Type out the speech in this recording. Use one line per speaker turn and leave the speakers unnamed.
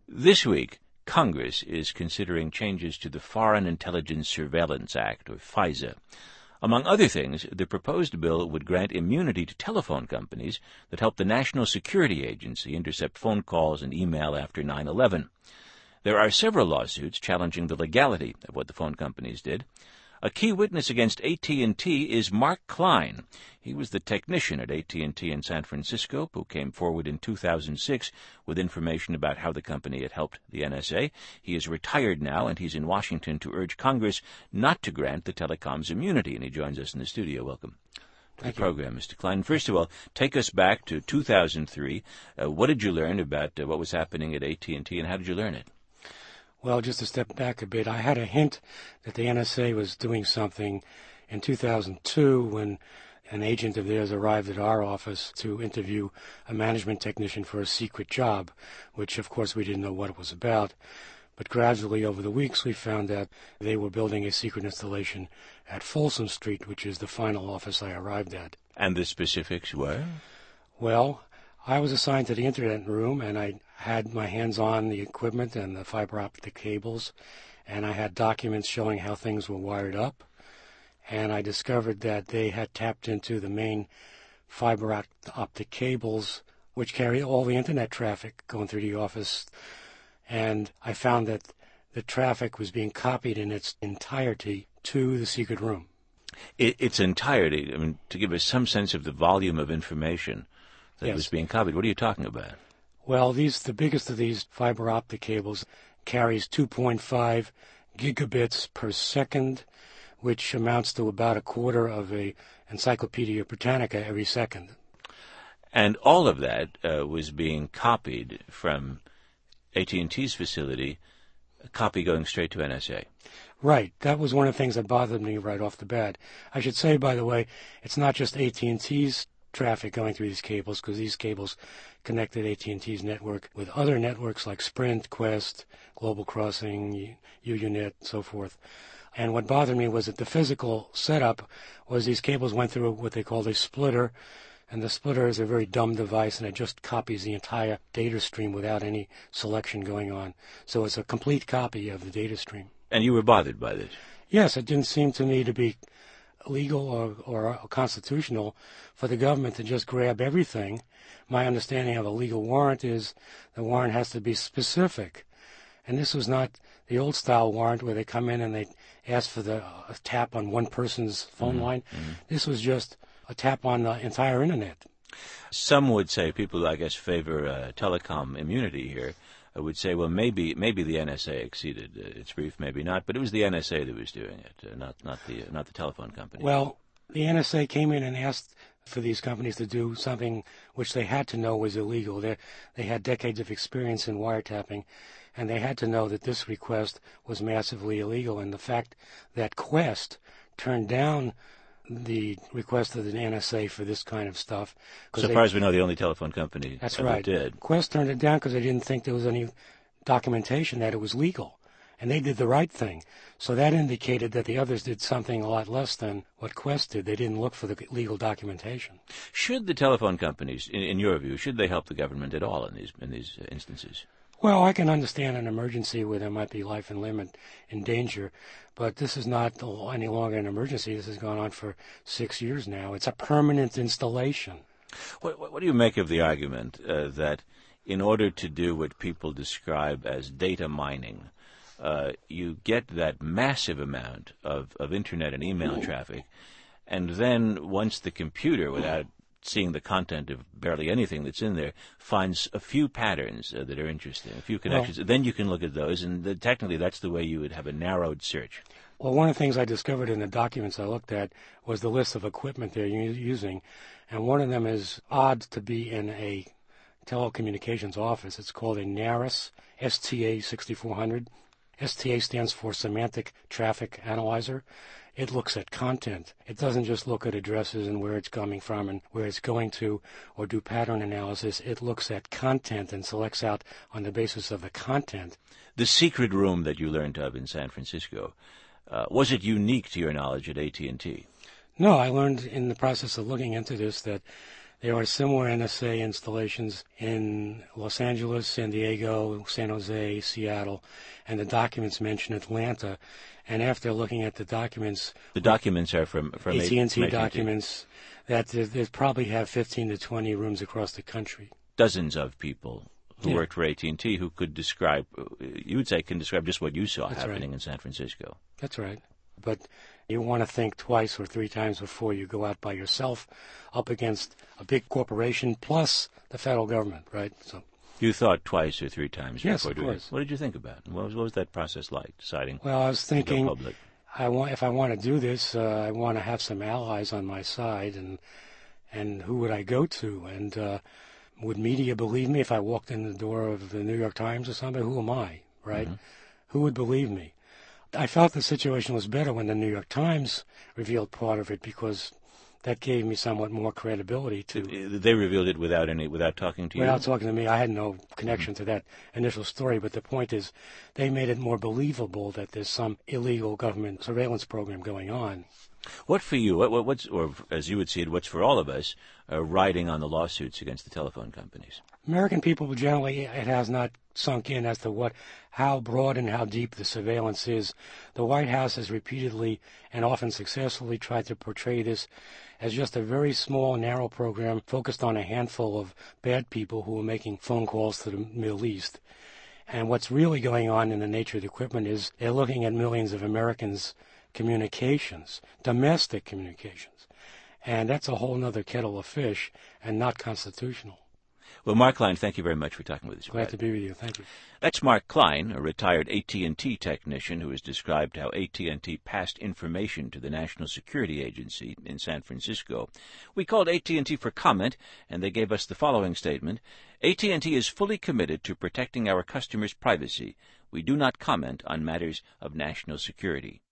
This week, Congress is considering changes to the Foreign Intelligence Surveillance Act, or FISA. Among other things, the proposed bill would grant immunity to telephone companies that help the National Security Agency intercept phone calls and email after 9/11. There are several lawsuits challenging the legality of what the phone companies did. A key witness against AT&T is Mark Klein. He was the technician at AT&T in San Francisco who came forward in 2006 with information about how the company had helped the NSA. He is retired now, and he's in Washington to urge Congress not to grant the telecoms immunity, and he joins us in the studio. Welcome to the program, Mr. Klein. First of all, take us back to 2003. What did you learn about what was happening at AT&T, and how did you learn it?
Well, just to step back a bit, I had a hint that the NSA was doing something in 2002 when an agent of theirs arrived at our office to interview a management technician for a secret job, which, of course, we didn't know what it was about. But gradually, over the weeks, we found that they were building a secret installation at Folsom Street, which is the final office I arrived at.
And the specifics were?
Well, I was assigned to the internet room, and I had my hands on the equipment and the fiber optic cables, and I had documents showing how things were wired up, and I discovered that they had tapped into the main fiber optic cables, which carry all the internet traffic going through the office, and I found that the traffic was being copied in its entirety to the secret room.
Its entirety, I mean, to give us some sense of the volume of information that was being copied. What are you talking about?
Well, the biggest of these fiber optic cables carries 2.5 gigabits per second, which amounts to about a quarter of a Encyclopedia Britannica every second.
And all of that was being copied from AT&T's facility, a copy going straight to NSA.
Right. That was one of the things that bothered me right off the bat. I should say, by the way, it's not just AT&T's traffic going through these cables, because these cables connected AT&T's network with other networks like Sprint, Qwest, Global Crossing, UUNet, so forth. And what bothered me was that the physical setup was these cables went through what they called a splitter, and the splitter is a very dumb device, and it just copies the entire data stream without any selection going on. So it's a complete copy of the data stream.
And you were bothered by this?
Yes, it didn't seem to me to be legal or constitutional for the government to just grab everything. My understanding of a legal warrant is the warrant has to be specific. And this was not the old style warrant where they come in and they ask for a tap on one person's phone line. Mm-hmm. This was just a tap on the entire internet.
Some would say, people I guess favor telecom immunity here, would say, well, maybe the NSA exceeded its brief, maybe not, but it was the NSA that was doing it, not the telephone company.
Well, the NSA came in and asked for these companies to do something which they had to know was illegal. They had decades of experience in wiretapping, and they had to know that this request was massively illegal. And the fact that Qwest turned down the request of the NSA for this kind of stuff.
So far as we know, the only telephone company
that's
ever
right.
did.
Qwest turned it down because they didn't think there was any documentation that it was legal. And they did the right thing. So that indicated that the others did something a lot less than what Qwest did. They didn't look for the legal documentation.
Should the telephone companies, in your view, should they help the government at all in these instances?
Well, I can understand an emergency where there might be life and limb in danger, but this is not any longer an emergency. This has gone on for 6 years now. It's a permanent installation.
What do you make of the argument that in order to do what people describe as data mining, you get that massive amount of internet and email traffic, and then once the computer, without seeing the content of barely anything that's in there, finds a few patterns that are interesting, a few connections, then you can look at those, and technically that's the way you would have a narrowed search.
Well, one of the things I discovered in the documents I looked at was the list of equipment they're using, and one of them is odd to be in a telecommunications office. It's called a NARIS, STA 6400. STA stands for Semantic Traffic Analyzer. It looks at content. It doesn't just look at addresses and where it's coming from and where it's going to or do pattern analysis. It looks at content and selects out on the basis of the content.
The secret room that you learned of in San Francisco, was it unique to your knowledge at AT&T?
No, I learned in the process of looking into this that There are similar NSA installations in Los Angeles, San Diego, San Jose, Seattle, and the documents mention Atlanta. And after looking at the documents...
The documents are from
AT&T documents, that they probably have 15 to 20 rooms across the country.
Dozens of people who worked for AT&T who could describe, you would say, can describe just what you saw happening in San Francisco.
That's right. But you want to think twice or three times before you go out by yourself up against a big corporation plus the federal government, right? So
you thought twice or three times before doing it.
Yes, of course.
What did you think about it? What was that process like, deciding
Well, I was thinking,
to go public?
if I want to do this, I want to have some allies on my side, and who would I go to? And would media believe me if I walked in the door of the New York Times or something? Who am I, right? Mm-hmm. Who would believe me? I felt the situation was better when the New York Times revealed part of it, because that gave me somewhat more credibility to...
They revealed it without talking to you?
Without talking to me. I had no connection to that initial story, but the point is they made it more believable that there's some illegal government surveillance program going on.
What for you, what's, or as you would see it, what's for all of us, riding on the lawsuits against the telephone companies?
American people generally, it has not sunk in as to how broad and how deep the surveillance is. The White House has repeatedly and often successfully tried to portray this as just a very small, narrow program focused on a handful of bad people who are making phone calls to the Middle East. And what's really going on in the nature of the equipment is they're looking at millions of Americans' communications, domestic communications. And that's a whole other kettle of fish and not constitutional.
Well, Mark Klein, thank you very much for talking with us.
Glad to be with you. Thank you.
That's Mark Klein, a retired AT&T technician who has described how AT&T passed information to the National Security Agency in San Francisco. We called AT&T for comment, and they gave us the following statement. AT&T is fully committed to protecting our customers' privacy. We do not comment on matters of national security.